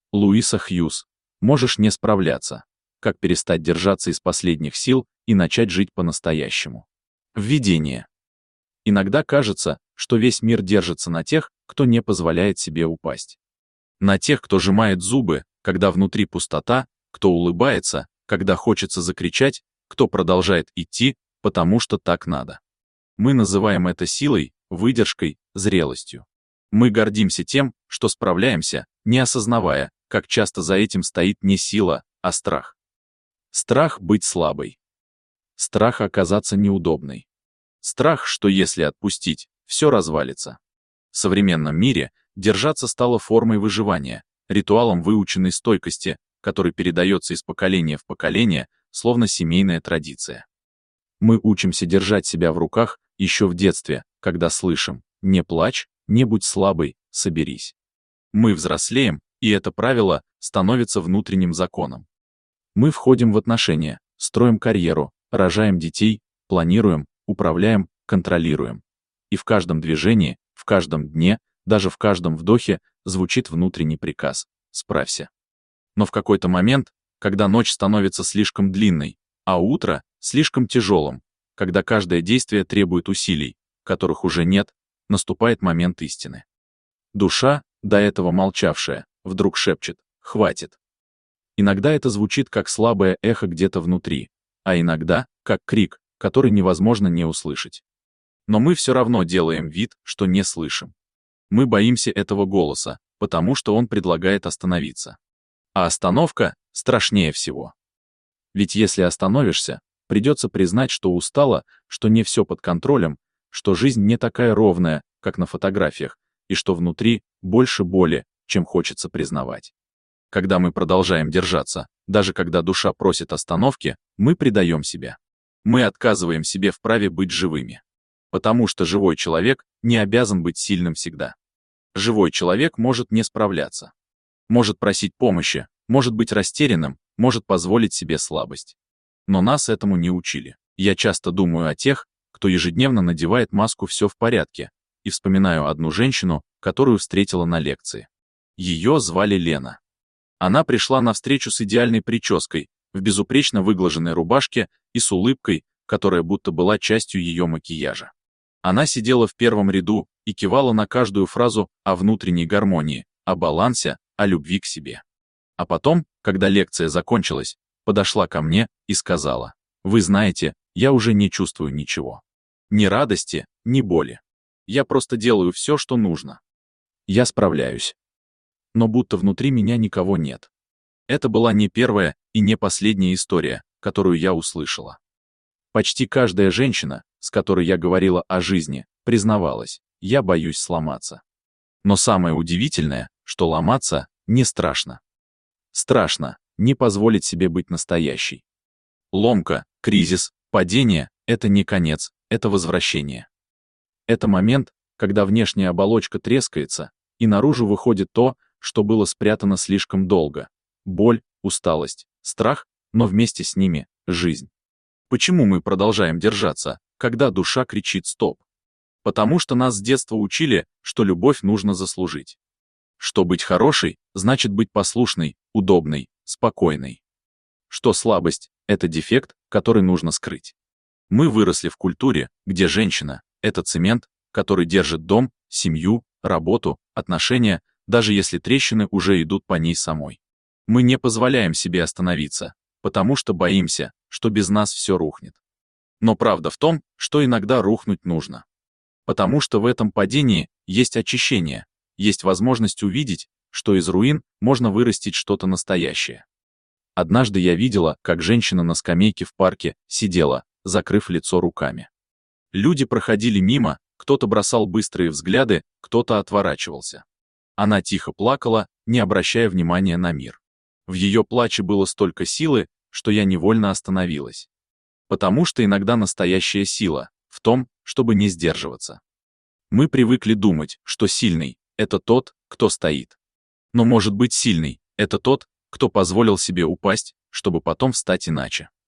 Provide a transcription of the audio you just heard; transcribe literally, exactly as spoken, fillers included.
Луиса Хьюз. Можешь не справляться. Как перестать держаться из последних сил и начать жить по-настоящему. Введение. Иногда кажется, что весь мир держится на тех, кто не позволяет себе упасть. На тех, кто сжимает зубы, когда внутри пустота, кто улыбается, когда хочется закричать, кто продолжает идти, потому что так надо. Мы называем это силой, выдержкой, зрелостью. Мы гордимся тем, что справляемся, не осознавая, как часто за этим стоит не сила, а страх. Страх быть слабой. Страх оказаться неудобной. Страх, что если отпустить, все развалится. В современном мире держаться стало формой выживания, ритуалом выученной стойкости, который передается из поколения в поколение, словно семейная традиция. Мы учимся держать себя в руках еще в детстве, когда слышим «не плачь, не будь слабой, соберись». Мы взрослеем, и это правило становится внутренним законом. Мы входим в отношения, строим карьеру, рожаем детей, планируем, управляем, контролируем. И в каждом движении, в каждом дне, даже в каждом вдохе звучит внутренний приказ «справься». Но в какой-то момент, когда ночь становится слишком длинной, а утро слишком тяжелым, когда каждое действие требует усилий, которых уже нет, наступает момент истины. Душа, до этого молчавшая, вдруг шепчет «хватит». Иногда это звучит как слабое эхо где-то внутри, а иногда как крик, который невозможно не услышать. Но мы все равно делаем вид, что не слышим. Мы боимся этого голоса, потому что он предлагает остановиться. А остановка страшнее всего. Ведь если остановишься, придется признать, что устала, что не все под контролем, что жизнь не такая ровная, как на фотографиях, и что внутри больше боли, чем хочется признавать. Когда мы продолжаем держаться, даже когда душа просит остановки, мы предаем себя. Мы отказываем себе в праве быть живыми. Потому что живой человек не обязан быть сильным всегда. Живой человек может не справляться. Может просить помощи, может быть растерянным, может позволить себе слабость. Но нас этому не учили. Я часто думаю о тех, кто ежедневно надевает маску «все в порядке», и вспоминаю одну женщину, которую встретила на лекции. Ее звали Лена. Она пришла на встречу с идеальной прической, в безупречно выглаженной рубашке и с улыбкой, которая будто была частью ее макияжа. Она сидела в первом ряду и кивала на каждую фразу о внутренней гармонии, о балансе, о любви к себе. А потом, когда лекция закончилась, подошла ко мне и сказала: «Вы знаете, я уже не чувствую ничего. Ни радости, ни боли. Я просто делаю все, что нужно. Я справляюсь. Но будто внутри меня никого нет». Это была не первая и не последняя история, которую я услышала. Почти каждая женщина, с которой я говорила о жизни, признавалась: «Я боюсь сломаться». Но самое удивительное, что ломаться не страшно. Страшно не позволить себе быть настоящей. Ломка, кризис, падение — это не конец, это возвращение. Это момент, когда внешняя оболочка трескается, и наружу выходит то, что было спрятано слишком долго. Боль, усталость, страх, но вместе с ними — жизнь. Почему мы продолжаем держаться, когда душа кричит «стоп»? Потому что нас с детства учили, что любовь нужно заслужить. Что быть хорошей, значит быть послушной, удобной, спокойной. Что слабость — это дефект, который нужно скрыть. Мы выросли в культуре, где женщина — это цемент, который держит дом, семью, работу, отношения, даже если трещины уже идут по ней самой. Мы не позволяем себе остановиться, потому что боимся, что без нас все рухнет. Но правда в том, что иногда рухнуть нужно. Потому что в этом падении есть очищение, есть возможность увидеть, что из руин можно вырастить что-то настоящее. Однажды я видела, как женщина на скамейке в парке сидела, закрыв лицо руками. Люди проходили мимо, кто-то бросал быстрые взгляды, кто-то отворачивался. Она тихо плакала, не обращая внимания на мир. В ее плаче было столько силы, что я невольно остановилась. Потому что иногда настоящая сила в том, чтобы не сдерживаться. Мы привыкли думать, что сильный — это тот, кто стоит. Но может быть сильный — это тот, кто позволил себе упасть, чтобы потом встать иначе.